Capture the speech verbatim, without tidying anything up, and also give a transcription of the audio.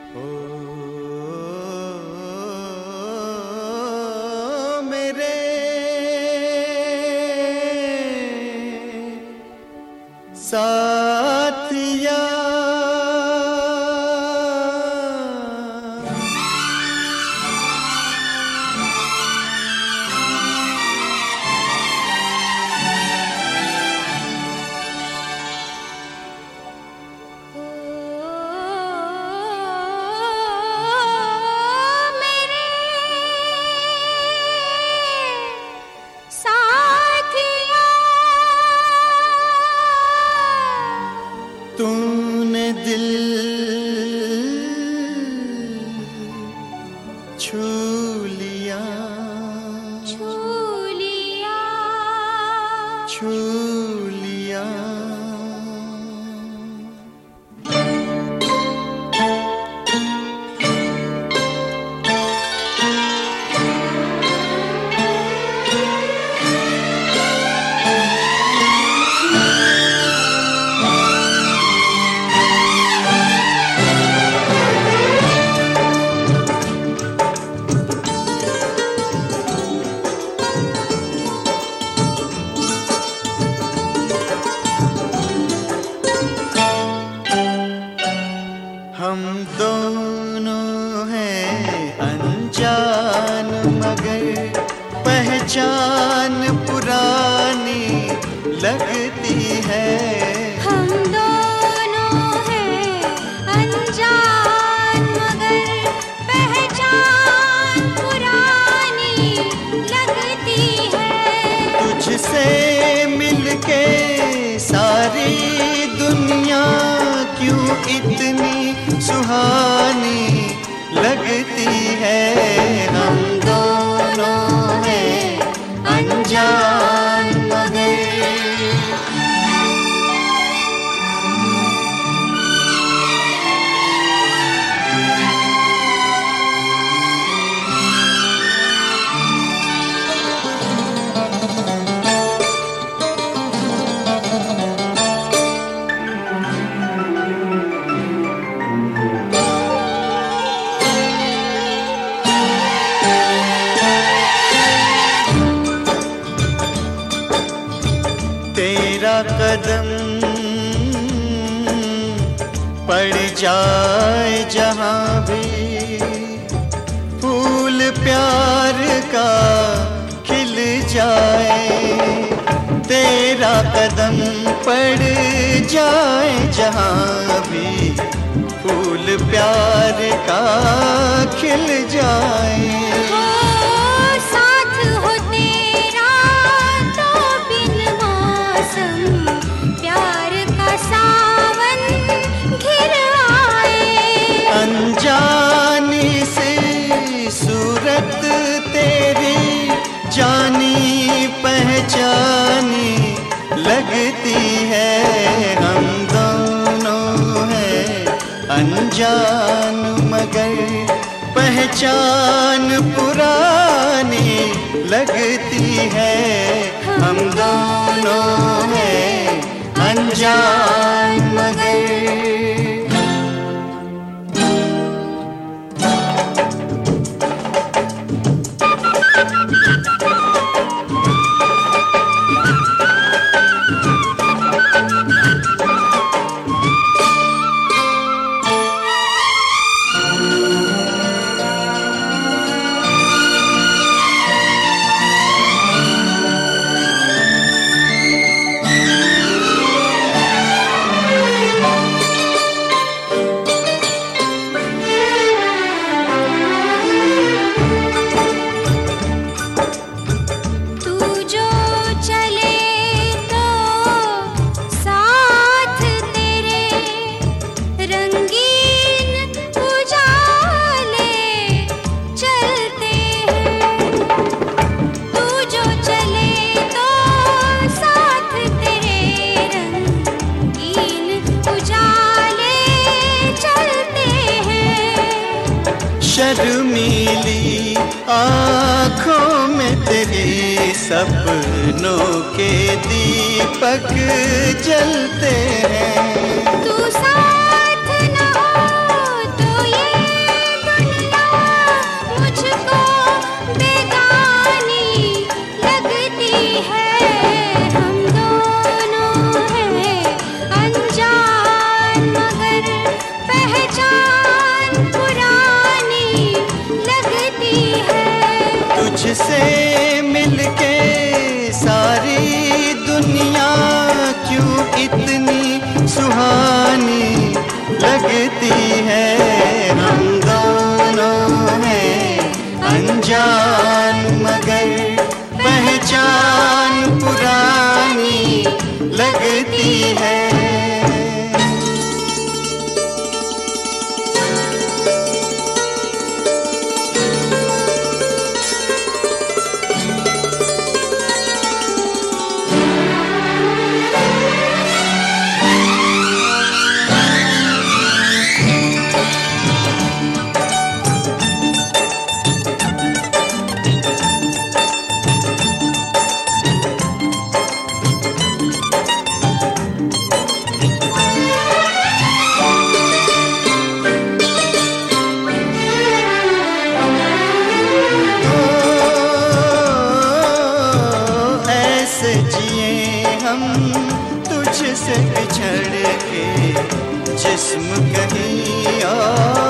ओ मेरे साथिया तूने दिल छू लिया छू लिया छू लिया हम दोनों हैं अनजान मगर पहचान पुरानी लगती है। हम दोनों हैं अनजान मगर पहचान पुरानी लगती है। तुझसे मिलके सारी दुनिया क्यों इतनी सुहानी लगती है। हम दोनों हैं अनजान मगर तेरा कदम पड़ जाए जहाँ भी फूल प्यार का खिल जाए। तेरा कदम पड़ जाए जहाँ भी फूल प्यार का खिल जाए। अनजानी से सूरत तेरी जानी पहचानी लगती है। हम दोनों हैं अनजान मगर पहचान पुरानी लगती है। हम दोनों हैं अनजान मगर शर्मीली आँखों में तेरी सपनों के दीपक जलते हैं। तू साथ न हो तो ये पुरानी लगती है। हम दोनों हैं अनजान मगर पहचान पुरानी लगती है। जिए हम तुझसे बिछड़ के, जिस्म कहीं और